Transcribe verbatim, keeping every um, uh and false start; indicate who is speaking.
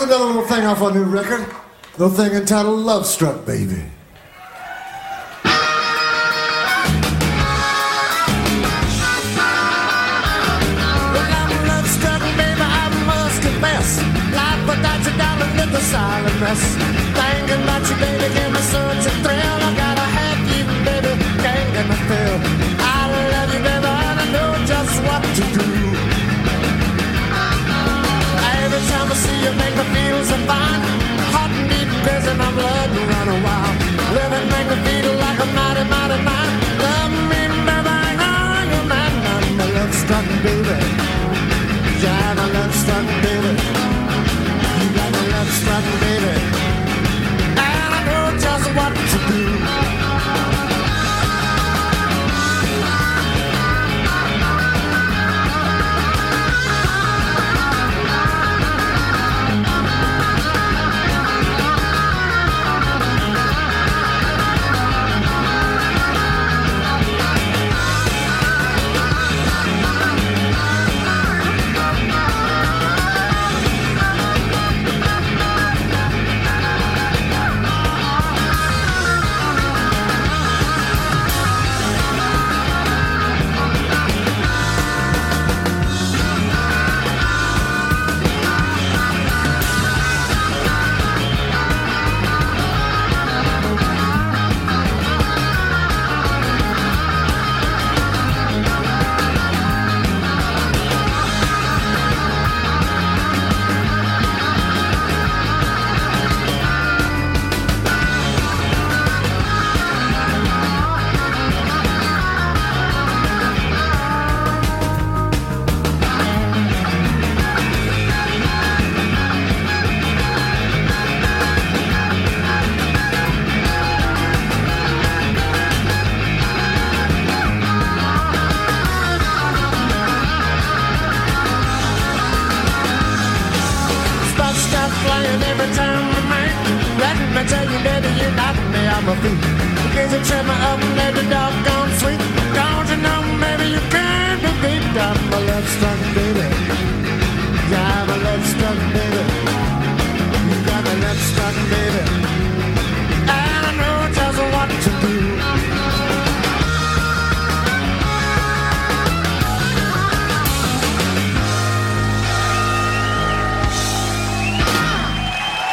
Speaker 1: here's another little thing off our new record. A little thing entitled Love Struck Baby.
Speaker 2: Silent mess. Thinking about you, baby, give me such a thrill. I got a half you, baby, can't get me feel. I love you, baby, and I know just what to do. Every time I see you, make me feel so fine. Hot and deep, crazy, my blood will run a wild. Living make me feel like a mighty, mighty man. Love me, baby, I know you're mine. I'm a love struck baby. Yeah, I'm a love struck baby. Struck baby, and I know just what to do. I tell you, baby, you knock me off my feet. Because you trip me up and let the doggone sweet. Don't you know, maybe you can't be beat. I'm a love struck baby. Yeah, I'm a love struck baby. You got me love struck baby. I